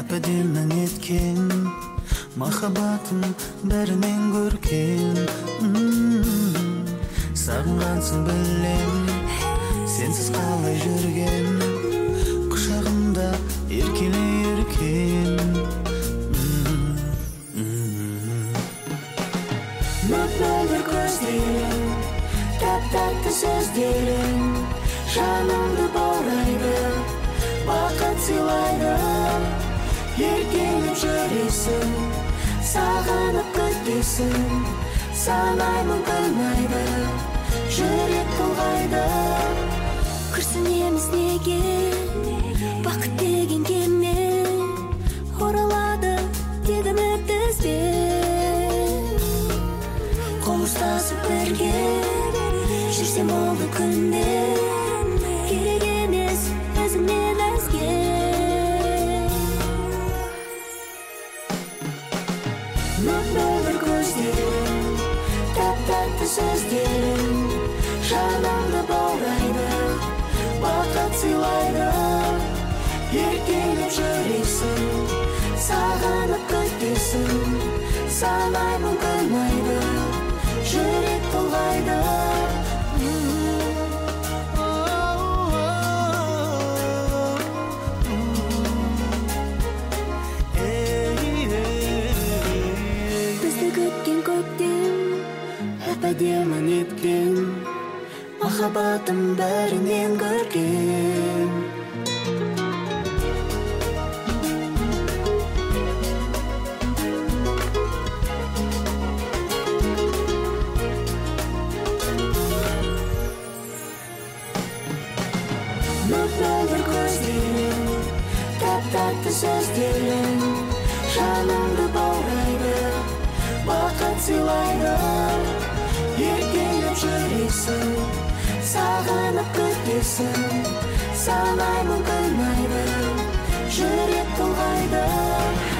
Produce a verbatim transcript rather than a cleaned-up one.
әп-әдемі неткен махаббатым бәрінен көркен. Сағынғансың білем, сенсіз қалай жүрген, құшағымда еркеле еркен. Мөп-мөлдір көздерің, тәп-тәтті сөздерің жанымды баурайды, бақыт сыйлайды. Еркелеп жүресің, сағынып күтесің, санаймын күлмайды, жүрек толғайды. Күрсінеміз неге, бақыт деген кеме оралады деді бізбен. Қол ұстасып бірге жүрсем болды күнде, керек емес өзіңнен өзге. Мөп-мөлдір көздерің, тәп-тәтті сөздерің жанымды баурайды, бақыт сыйлайды. Еркелеп жүресің, сағынып күтесің, санаймын күлмайды, жүрек толғайды. Бізді күткен көктем әп-әдемі неткен махаббатым бәрінен көрген. Мөп-мөлдір көздерің, тәп-тәтті сөздерің жанымды баурайды, бақыт сыйлайды. Еркелеп жүресің, сағынып күтесің, санаймын күлмайды, жүрек толғайды.